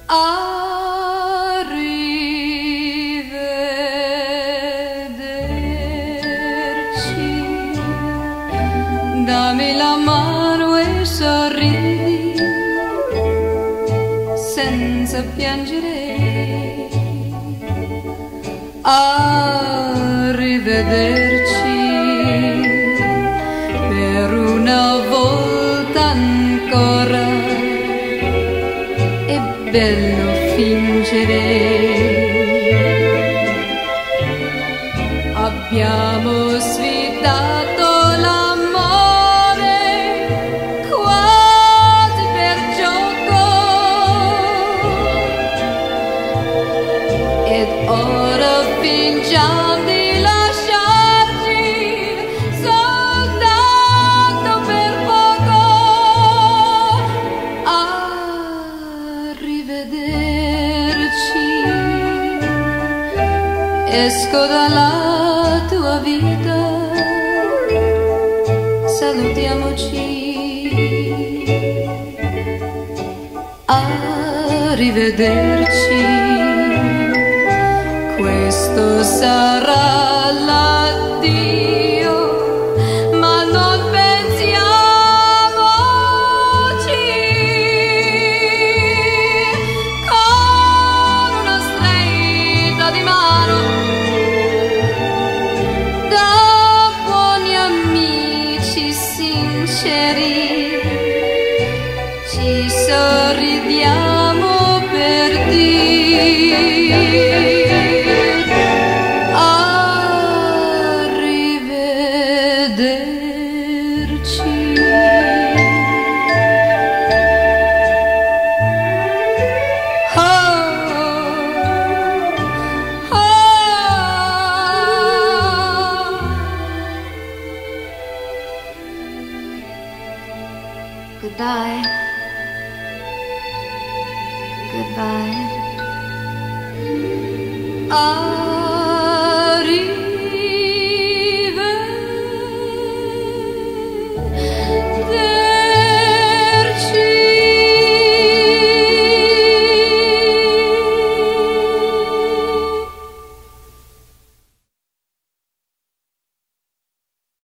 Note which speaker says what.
Speaker 1: Arrivederci, dammi la mano e sorridi senza piangere. Arrivederci, per una volta ancora è bello fingere. Abbiamo sfidato l'amore quasi per gioco ed ora fingiamo di lasciarci soltanto per poco. Arrivederci, esco dalla tua vita, salutiamoci. Arrivederci, questo sarà l'addio, ma non pensiamoci. Con una stretta di mano, da buoni amici sinceri, ci sorridiamo per dire arrivederci. Oh, oh. Goodbye. Goodbye.